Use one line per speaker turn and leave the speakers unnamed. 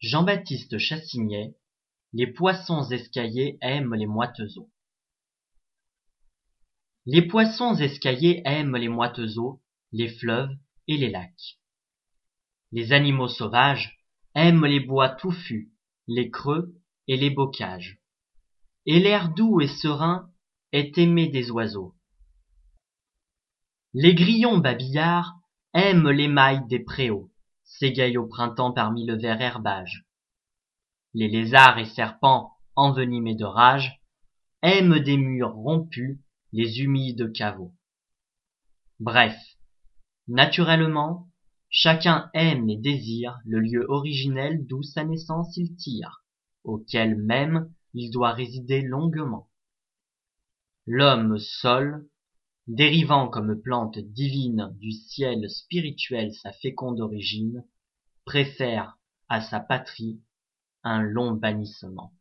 Jean-Baptiste Chassignet, les poissons escaillés aiment les moites eaux. Les poissons escaillés aiment les moites eaux, les fleuves et les lacs. Les animaux sauvages aiment les bois touffus, les creux et les bocages. Et l'air doux et serein est aimé des oiseaux. Les grillons babillards aiment l'émail des préaux, s'égayent au printemps parmi le vert herbage. Les lézards et serpents, envenimés de rage, aiment des murs rompus, les humides caveaux. Bref, naturellement, chacun aime et désire le lieu originel d'où sa naissance il tire, auquel même il doit résider longuement. L'homme seul, dérivant comme plante divine du ciel spirituel sa féconde origine, préfère à sa patrie un long bannissement.